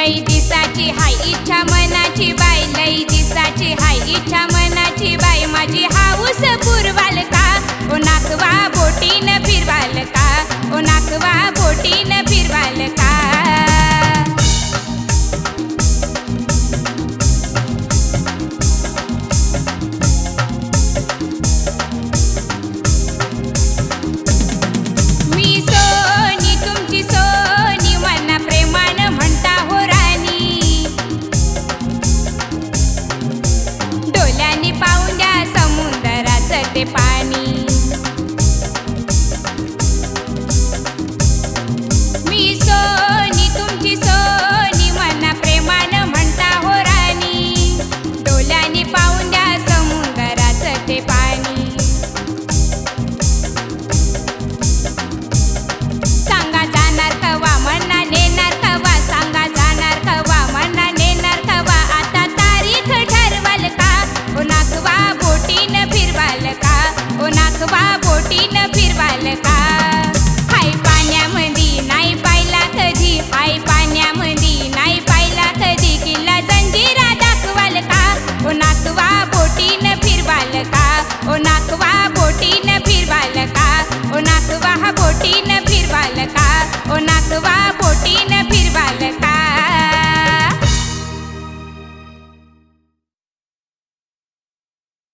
लई दिसाची हाय इच्छा मनाची बाई, लई दिसाची हाय इच्छा मनाची बाई, माझी हाऊस पुरवाल का ओ नाकवा बोटीन फिरवाल का, ओ नाकवा बोटीन फिरवाल का. मी सोनी तुमची सोनी मना प्रेमान म्हणता हो राणी, डोल्यानी पाहून द्या समुद्राचं ते पाणी. मी सोनी तुमची सोनी मना प्रेमान म्हणता हो राणी, डोल्यानी पाहून द्या समुद्राचं ते पाणी. सांगा जाणार कवा मना नेणार कवा, सांगा जाणार कवा मना नेणार कवा, आता तारीख ठरवाल का ओ नाकवा बोटीन फिरवाल का, ओ नाकवा बोटीन